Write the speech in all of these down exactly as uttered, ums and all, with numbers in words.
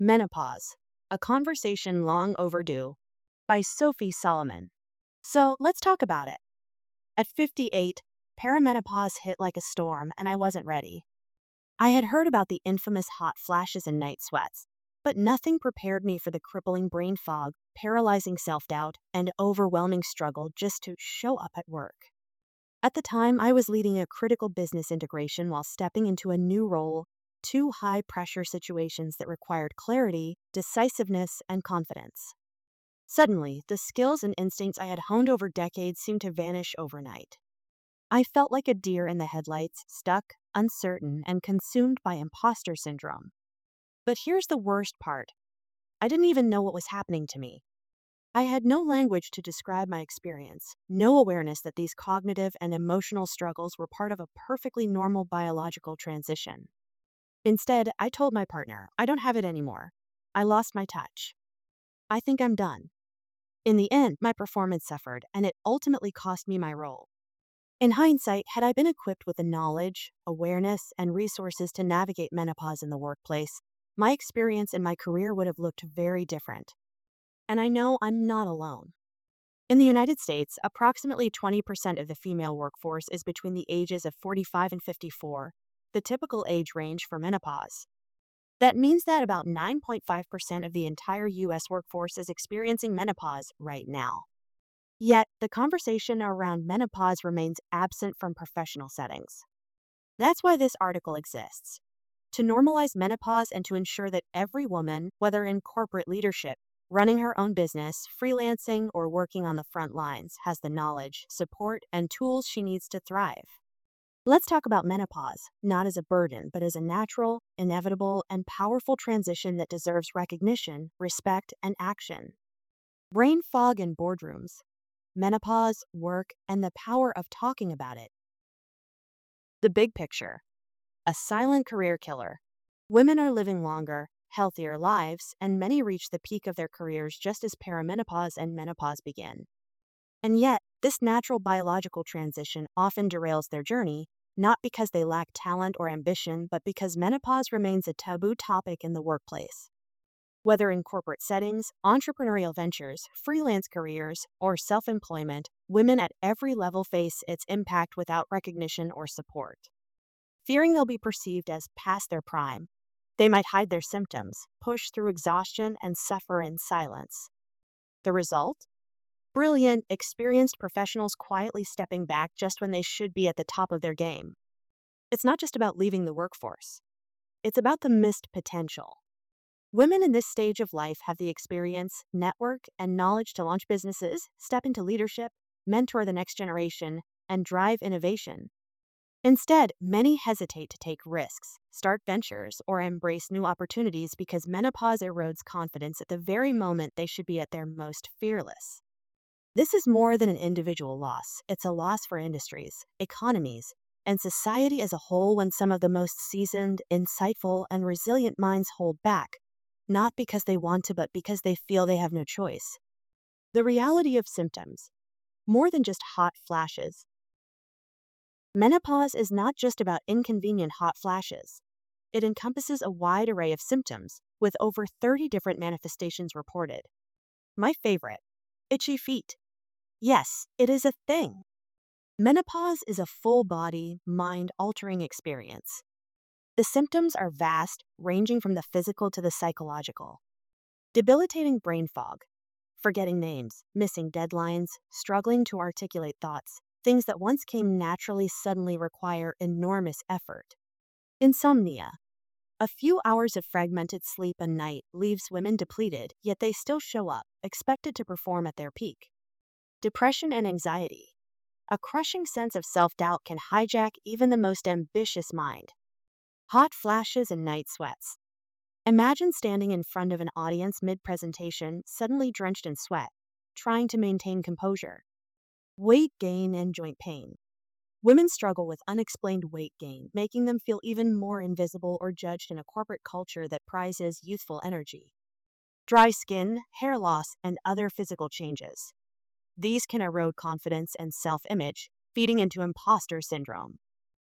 Menopause, a conversation long overdue, by Sophie Solomon. So let's talk about it. At fifty-eight, perimenopause hit like a storm, and I wasn't ready. I had heard about the infamous hot flashes and night sweats, but nothing prepared me for the crippling brain fog, paralyzing self doubt, and overwhelming struggle just to show up at work. At the time, I was leading a critical business integration while stepping into a new role, two high pressure situations that required clarity, decisiveness, and confidence. Suddenly, the skills and instincts I had honed over decades seemed to vanish overnight. I felt like a deer in the headlights, stuck, uncertain, and consumed by imposter syndrome. But here's the worst part. I didn't even know what was happening to me. I had no language to describe my experience, no awareness that these cognitive and emotional struggles were part of a perfectly normal biological transition. Instead, I told my partner, I don't have it anymore. I lost my touch. I think I'm done. In the end, my performance suffered, and it ultimately cost me my role. In hindsight, had I been equipped with the knowledge, awareness, and resources to navigate menopause in the workplace, my experience and my career would have looked very different. And I know I'm not alone. In the United States, approximately twenty percent of the female workforce is between the ages of forty-five and fifty-four, the typical age range for menopause. That means that about nine point five percent of the entire U S workforce is experiencing menopause right now. Yet, the conversation around menopause remains absent from professional settings. That's why this article exists. To normalize menopause and to ensure that every woman, whether in corporate leadership, running her own business, freelancing, or working on the front lines, has the knowledge, support, and tools she needs to thrive. Let's talk about menopause, not as a burden, but as a natural, inevitable, and powerful transition that deserves recognition, respect, and action. Brain fog in boardrooms, menopause, work, and the power of talking about it. The big picture. A silent career killer. Women are living longer, healthier lives, and many reach the peak of their careers just as perimenopause and menopause begin. And yet, this natural biological transition often derails their journey, not because they lack talent or ambition, but because menopause remains a taboo topic in the workplace. Whether in corporate settings, entrepreneurial ventures, freelance careers, or self-employment, women at every level face its impact without recognition or support. Fearing they'll be perceived as past their prime, they might hide their symptoms, push through exhaustion, and suffer in silence. The result? Brilliant, experienced professionals quietly stepping back just when they should be at the top of their game. It's not just about leaving the workforce. It's about the missed potential. Women in this stage of life have the experience, network, and knowledge to launch businesses, step into leadership, mentor the next generation, and drive innovation. Instead, many hesitate to take risks, start ventures, or embrace new opportunities because menopause erodes confidence at the very moment they should be at their most fearless. This is more than an individual loss. It's a loss for industries, economies, and society as a whole when some of the most seasoned, insightful, and resilient minds hold back, not because they want to, but because they feel they have no choice. The reality of symptoms. More than just hot flashes. Menopause is not just about inconvenient hot flashes. It encompasses a wide array of symptoms, with over thirty different manifestations reported. My favorite, itchy feet. Yes, it is a thing. Menopause is a full-body, mind-altering experience. The symptoms are vast, ranging from the physical to the psychological. Debilitating brain fog, forgetting names, missing deadlines, struggling to articulate thoughts, things that once came naturally suddenly require enormous effort. Insomnia. A few hours of fragmented sleep a night leaves women depleted, yet they still show up, expected to perform at their peak. Depression and anxiety. A crushing sense of self-doubt can hijack even the most ambitious mind. Hot flashes and night sweats. Imagine standing in front of an audience mid-presentation, suddenly drenched in sweat, trying to maintain composure. Weight gain and joint pain. Women struggle with unexplained weight gain, making them feel even more invisible or judged in a corporate culture that prizes youthful energy. Dry skin, hair loss, and other physical changes. These can erode confidence and self-image, feeding into imposter syndrome.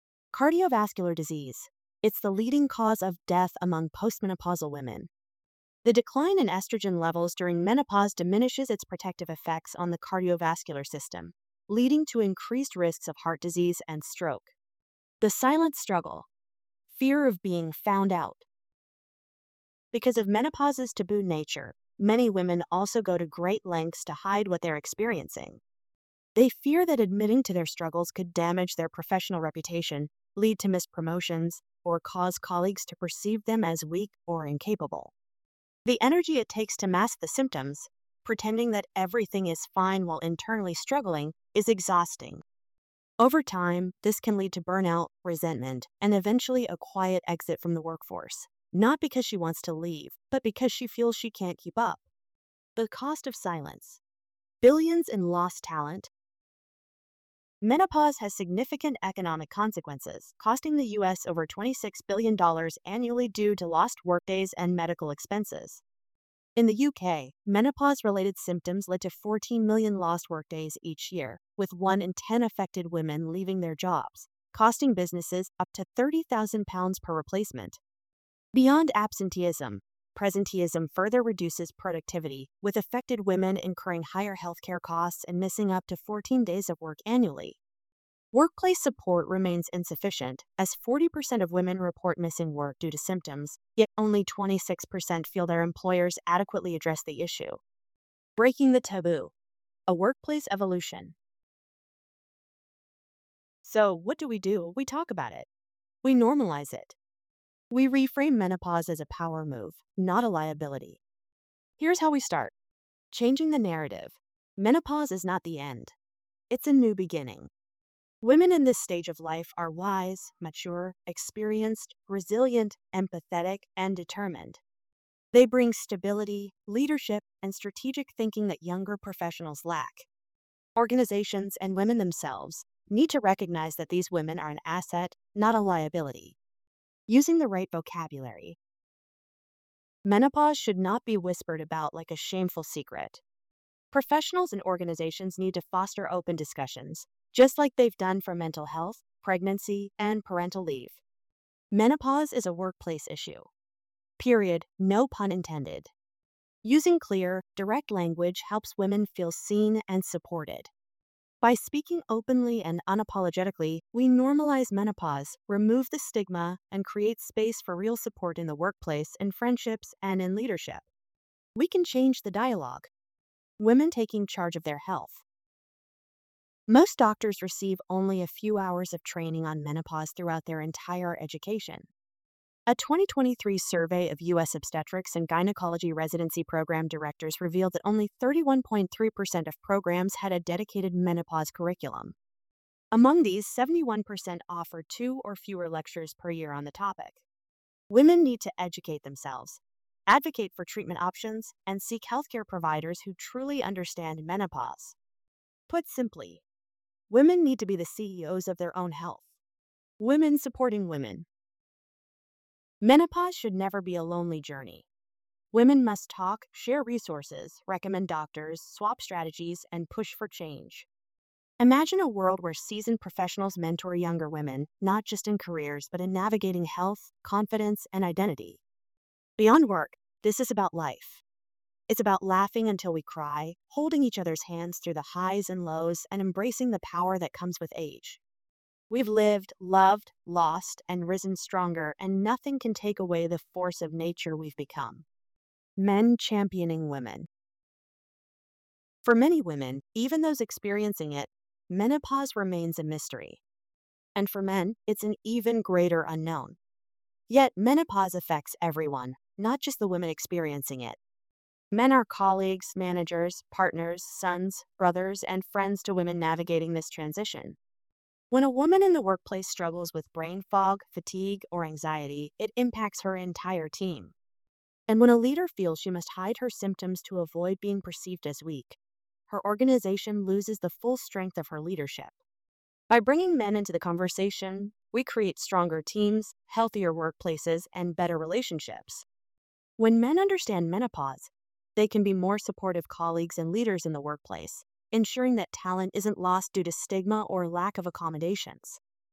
Cardiovascular disease. It's the leading cause of death among postmenopausal women. The decline in estrogen levels during menopause diminishes its protective effects on the cardiovascular system, leading to increased risks of heart disease and stroke. The silent struggle, fear of being found out. Because of menopause's taboo nature, many women also go to great lengths to hide what they're experiencing. They fear that admitting to their struggles could damage their professional reputation, lead to missed promotions, or cause colleagues to perceive them as weak or incapable. The energy it takes to mask the symptoms, pretending that everything is fine while internally struggling, is exhausting. Over time, this can lead to burnout, resentment, and eventually a quiet exit from the workforce, not because she wants to leave, but because she feels she can't keep up. The cost of silence. Billions in lost talent. Menopause has significant economic consequences, costing the U S over twenty-six billion dollars annually due to lost workdays and medical expenses. In the U K, menopause-related symptoms led to fourteen million lost workdays each year, with one in ten affected women leaving their jobs, costing businesses up to thirty thousand pounds per replacement. Beyond absenteeism, presenteeism further reduces productivity, with affected women incurring higher healthcare costs and missing up to fourteen days of work annually. Workplace support remains insufficient, as forty percent of women report missing work due to symptoms, yet only twenty-six percent feel their employers adequately address the issue. Breaking the taboo. A workplace evolution. So, what do we do? We talk about it. We normalize it. We reframe menopause as a power move, not a liability. Here's how we start. Changing the narrative. Menopause is not the end. It's a new beginning. Women in this stage of life are wise, mature, experienced, resilient, empathetic, and determined. They bring stability, leadership, and strategic thinking that younger professionals lack. Organizations and women themselves need to recognize that these women are an asset, not a liability. Using the right vocabulary. Menopause should not be whispered about like a shameful secret. Professionals and organizations need to foster open discussions, just like they've done for mental health, pregnancy, and parental leave. Menopause is a workplace issue. Period, no pun intended. Using clear, direct language helps women feel seen and supported. By speaking openly and unapologetically, we normalize menopause, remove the stigma, and create space for real support in the workplace, in friendships, and in leadership. We can change the dialogue. Women taking charge of their health. Most doctors receive only a few hours of training on menopause throughout their entire education. A twenty twenty-three survey of U S obstetrics and gynecology residency program directors revealed that only thirty-one point three percent of programs had a dedicated menopause curriculum. Among these, seventy-one percent offer two or fewer lectures per year on the topic. Women need to educate themselves, advocate for treatment options, and seek healthcare providers who truly understand menopause. Put simply, women need to be the C E Os of their own health. Women supporting women. Menopause should never be a lonely journey. Women must talk, share resources, recommend doctors, swap strategies, and push for change. Imagine a world where seasoned professionals mentor younger women, not just in careers, but in navigating health, confidence, and identity. Beyond work, this is about life. It's about laughing until we cry, holding each other's hands through the highs and lows, and embracing the power that comes with age. We've lived, loved, lost, and risen stronger, and nothing can take away the force of nature we've become. Men championing women. For many women, even those experiencing it, menopause remains a mystery. And for men, it's an even greater unknown. Yet menopause affects everyone, not just the women experiencing it. Men are colleagues, managers, partners, sons, brothers, and friends to women navigating this transition. When a woman in the workplace struggles with brain fog, fatigue, or anxiety, it impacts her entire team. And when a leader feels she must hide her symptoms to avoid being perceived as weak, her organization loses the full strength of her leadership. By bringing men into the conversation, we create stronger teams, healthier workplaces, and better relationships. When men understand menopause, they can be more supportive colleagues and leaders in the workplace, ensuring that talent isn't lost due to stigma or lack of accommodations.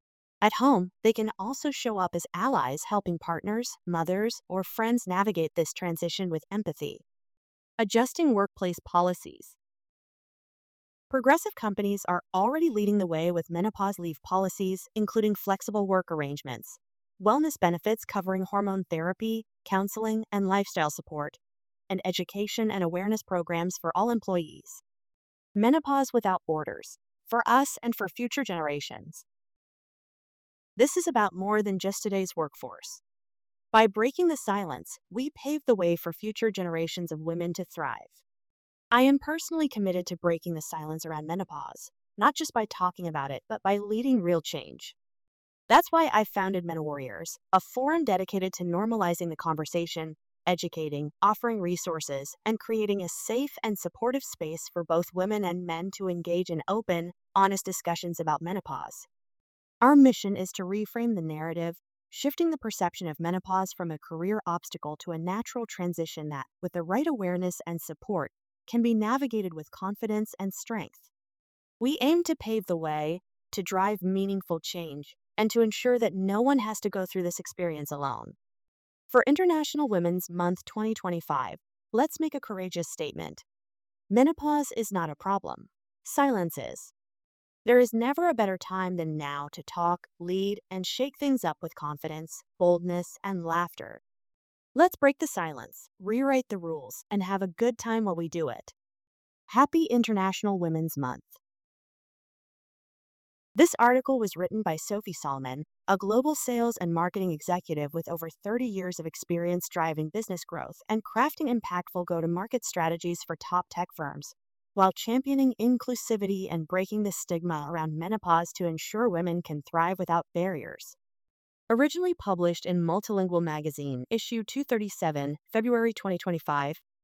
At home, they can also show up as allies, helping partners, mothers, or friends navigate this transition with empathy. Adjusting workplace policies. Progressive companies are already leading the way with menopause leave policies, including flexible work arrangements, wellness benefits covering hormone therapy, counseling, and lifestyle support, and education and awareness programs for all employees. Menopause without borders, for us and for future generations. This is about more than just today's workforce. By breaking the silence, we pave the way for future generations of women to thrive. I am personally committed to breaking the silence around menopause, not just by talking about it, but by leading real change. That's why I founded Men Warriors, a forum dedicated to normalizing the conversation, educating, offering resources, and creating a safe and supportive space for both women and men to engage in open, honest discussions about menopause. Our mission is to reframe the narrative, shifting the perception of menopause from a career obstacle to a natural transition that, with the right awareness and support, can be navigated with confidence and strength. We aim to pave the way, to drive meaningful change, and to ensure that no one has to go through this experience alone. For International Women's Month twenty twenty-five, let's make a courageous statement. Menopause is not a problem. Silence is. There is never a better time than now to talk, lead, and shake things up with confidence, boldness, and laughter. Let's break the silence, rewrite the rules, and have a good time while we do it. Happy International Women's Month. This article was written by Sophie Solomon, a global sales and marketing executive with over thirty years of experience driving business growth and crafting impactful go-to-market strategies for top tech firms, while championing inclusivity and breaking the stigma around menopause to ensure women can thrive without barriers. Originally published in Multilingual Magazine, issue two thirty-seven, February twenty twenty-five,